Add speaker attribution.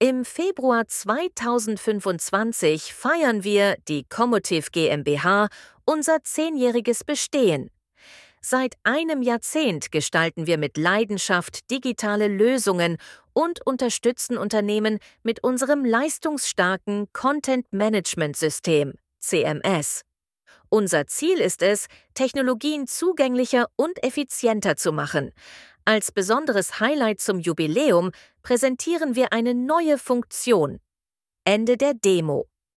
Speaker 1: Im Februar 2025 feiern wir, die Commotiv GmbH, unser 10-jähriges Bestehen. Seit einem Jahrzehnt gestalten wir mit Leidenschaft digitale Lösungen und unterstützen Unternehmen mit unserem leistungsstarken Content-Management-System CMS. Unser Ziel ist es, Technologien zugänglicher und effizienter zu machen. Als besonderes Highlight zum Jubiläum präsentieren wir eine neue Funktion. Ende der Demo.